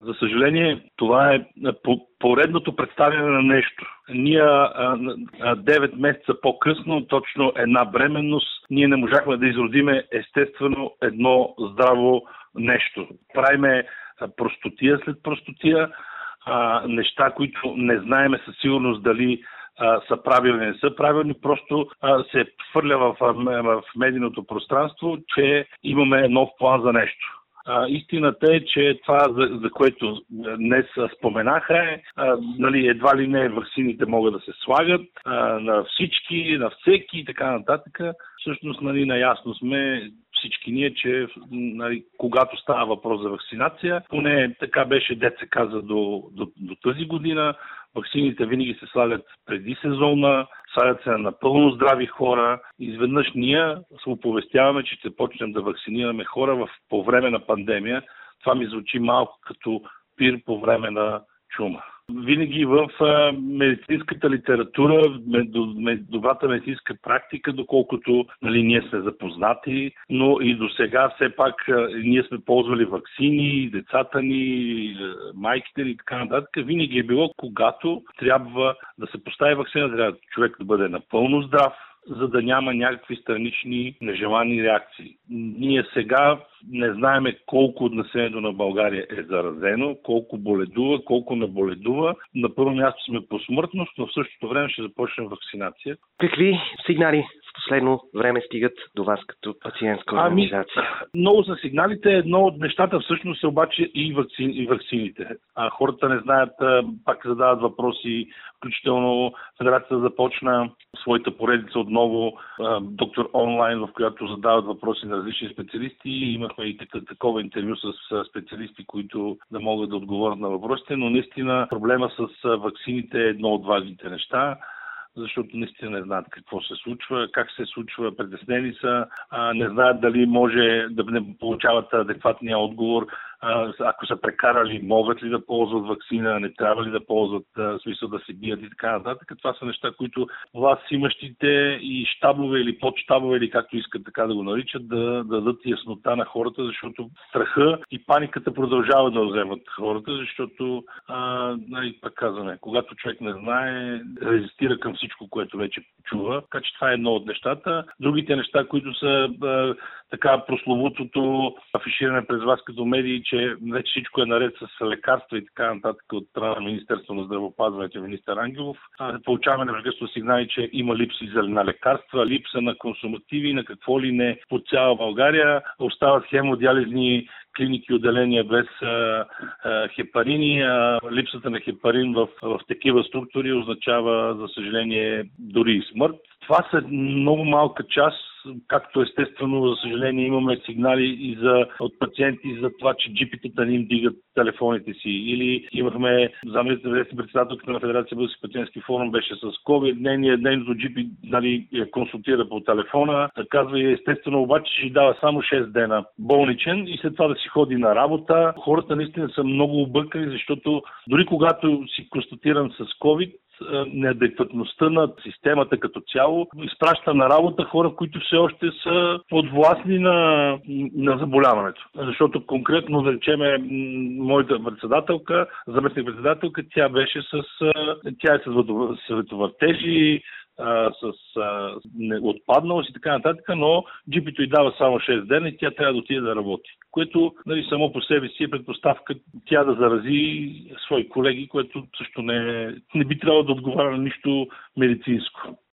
За съжаление, това е поредното представяне на нещо. Ние 9 месеца по-късно, точно една бременност, ние не можахме да изродиме естествено едно здраво нещо. Правиме простотия след простотия, неща, които не знаеме със сигурност дали са правилни, не са правилни, просто се хвърля в медийното пространство, че имаме нов план за нещо. Истината е, че това, за което днес споменаха, едва ли не ваксините могат да се слагат на всички, на всеки и така нататък. Всъщност, наясно сме всички ние, че когато става въпрос за вакцинация, поне така беше, дет се каза, до тази година, ваксините винаги се слагат преди сезона, слагат се на напълно здрави хора. Изведнъж ние се оповестяваме, че ще почнем да вакцинираме хора по време на пандемия. Това ми звучи малко като пир по време на чума. Винаги в медицинската литература, добрата медицинска практика, доколкото ние сме запознати, но и до сега все пак ние сме ползвали ваксини, децата ни, майките ни и така нататък. Винаги е било, когато трябва да се постави ваксина, трябва човек да бъде напълно здрав, за да няма някакви странични нежелани реакции. Ние сега не знаеме колко от населението на България е заразено, колко боледува, колко не боледува. На първо място сме по смъртност, но в същото време ще започнем вакцинация. Какви сигнали в последно време стигат до вас като пациентска организация? Много са сигналите. Едно от нещата всъщност е обаче и ваксините. Хората не знаят, пак задават въпроси, включително Федерацията започна своята поредица отново доктор онлайн, в която задават въпроси на различни специалисти. Имахме и такова интервю с специалисти, които да могат да отговорят на въпросите, но наистина проблема с ваксините е едно от важните неща, защото наистина не знаят какво се случва, как се случва, притеснени са, не знаят дали може да не получават адекватния отговор, ако са прекарали, могат ли да ползват ваксина, не трябва ли да ползват, смисъл да се бият и така нататък. Това са неща, които власт имащите и щабове или подщабове, или както искат така да го наричат, да дадат яснота на хората, защото страха и паниката продължават да вземат хората, защото, пак казваме, когато човек не знае, резистира към всичко, което вече чува. Така че това е едно от нещата. Другите неща, които са така прословутото афиширане през вас като медии, че вече всичко е наред с лекарства и така нататък от страна на Министерство на здравеопазването, министър Ангелов. Получаваме непрекъснато сигнали, че има липси на лекарства, липса на консумативи, на какво ли не по цяла България. Остават хемодиализни клиники, отделения без хепарини. Липсата на хепарин в такива структури означава, за съжаление, дори и смърт. Това са много малка част, както естествено, за съжаление, имаме сигнали от пациенти за това, че джипитата не им дигат телефоните си. Или имахме председателката на Федерация Български пациентски форум беше с COVID, нейното джипи я консултира по телефона, казва и естествено обаче ще дава само 6 дена болничен и след това да си ходи на работа. Хората наистина са много объркани, защото дори когато си констатиран с COVID, неадекватността на системата като цяло изпраща на работа хора, които все още са подвластни на заболяването. Защото конкретно, да речеме, моята председателка, заместник-председателка, тя е с световъртежи, с отпадналост и така нататък, но джипито й дава само 6 дена и тя трябва да отиде да работи. Което само по себе си е предпоставка тя да зарази свои колеги, което също не би трябвало да отговаря на нищо медицинско.